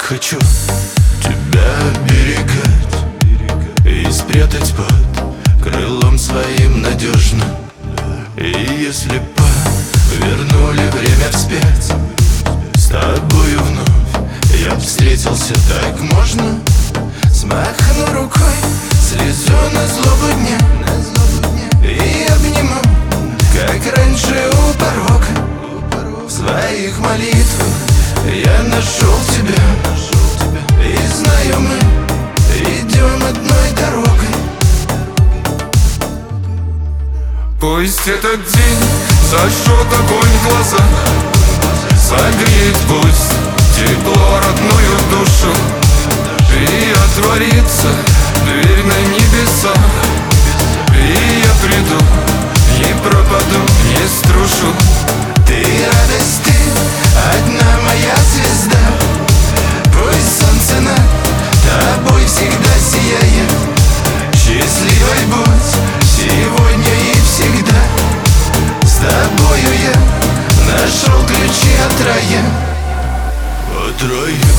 хочу тебя оберегать и спрятать под крылом своим надежно. И если повернули время вспять, с тобою вновь я встретился, так можно? Смахну рукой слезу на злобу дня и обниму, как раньше у порога. В своих молитвах я нашел тебя, и знаю, мы идем одной дорогой. Пусть этот день зажжет огонь в глазах, согреет пусть тепло родную душу, и отворится дверь на небесах. И я приду, не пропаду, не струшу. Ты радость, ты одна моя звезда. Пусть солнце над тобой всегда сияет. Счастливой будь сегодня и всегда. С тобою я нашел ключи от рая. От рая.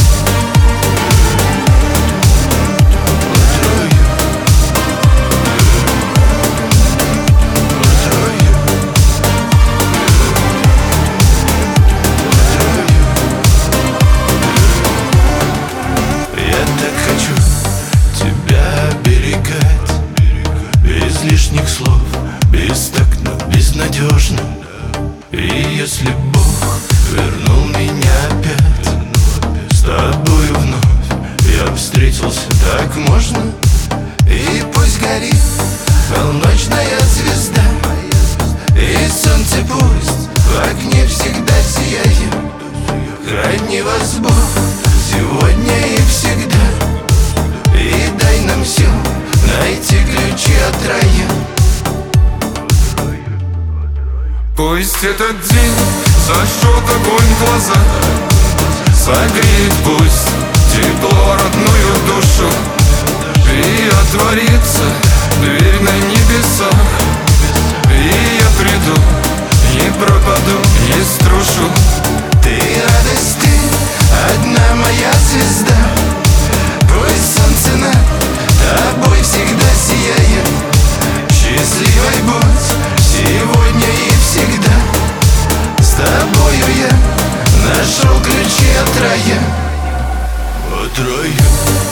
Лишних слов, бестактно, безнадежно. И если Бог вернул меня опять, с тобою вновь я встретился, так можно? И пусть горит полночная звезда, и солнце пусть в окне всегда сияет. Храни вас Бог сегодня и всегда, и дай нам сил найти ключи от рая. Пусть этот день зажжет огонь в глазах, согреет пусть тепло родную душу, и отворится дверь на небесах. И я приду, не пропаду, не струшу. Ты радость, ты одна моя звезда. Пусть солнце над тобой всегда сияет. Счастливой будь сегодня и всегда. С тобою я нашел ключи от рая. От рая.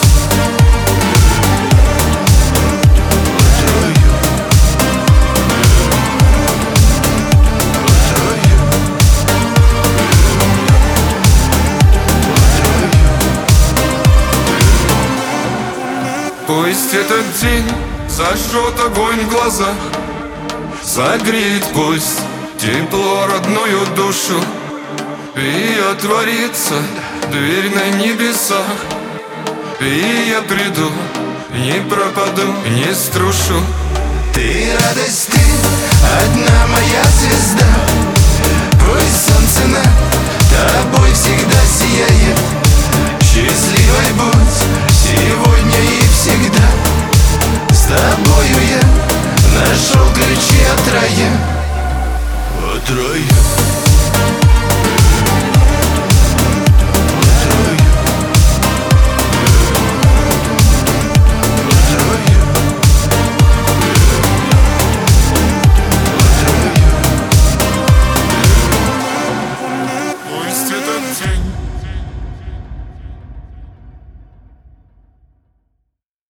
Пусть этот день зажжет огонь в глазах, согреет пусть тепло родную душу, и отворится дверь на небесах. И я приду, не пропаду, не струшу. Ты радость, ты одна моя звезда. Пусть солнце над тобой всегда сияет. Счастливой будь сегодня и всегда. С тобою я нашел ключи от рая. От рая.